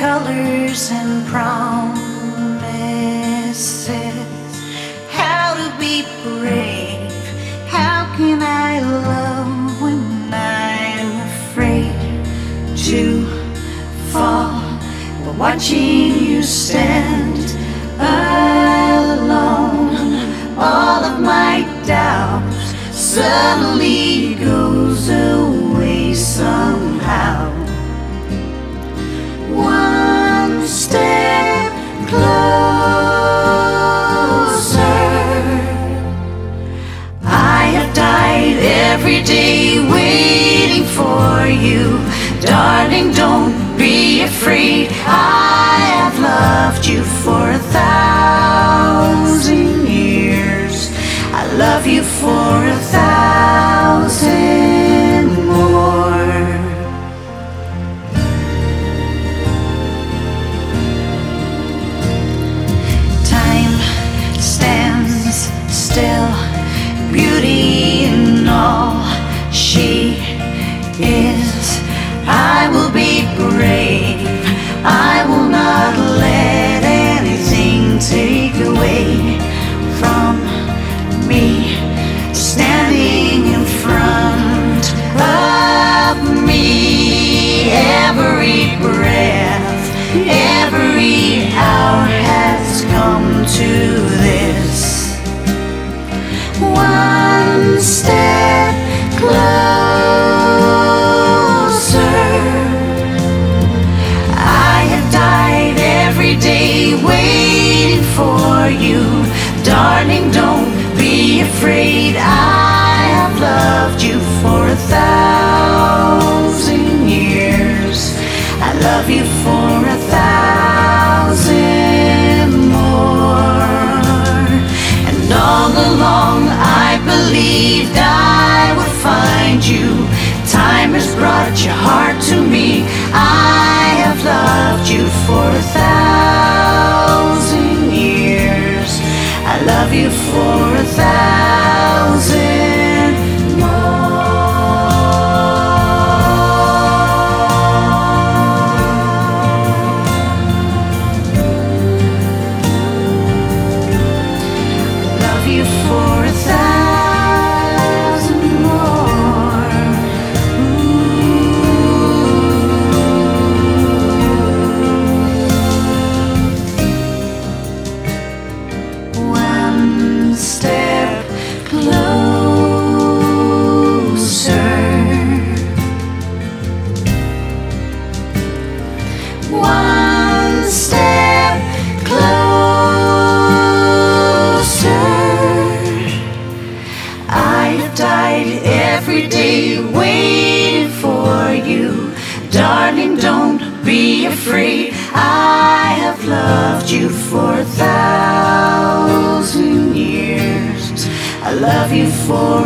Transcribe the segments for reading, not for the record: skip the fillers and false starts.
colors and promises. How to be brave? How can I love when I'm afraid to fall? While watching you stand alone, all of my doubts suddenly goes away somehow. One step closer. I have died every day waiting for you. Darling, don't be afraid. I have loved you for 1,000 years. I love you for 1,000 more. Time stands still, beauty in all she is. I will be brave. I will not let anything take away from me. Standing in front of me, every breath, every hour has come to this. One step closer. I have died every day waiting for you. Darling, don't be afraid. I have loved you for 1,000 years. I love you for 1,000 more. And all along I believed I would find you. Time has brought your heart to me. I have loved you for 1,000 years. I love you for 1,000 more. Love you for 1,000 more. One step closer. One step closer. I have died every day waiting for you. Darling, don't be afraid. I have loved you for 1,000 years. I love you for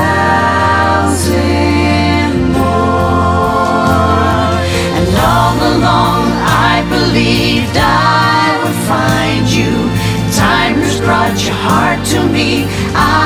1,000 more. And all along I believed I would find you. Time has brought your heart to me.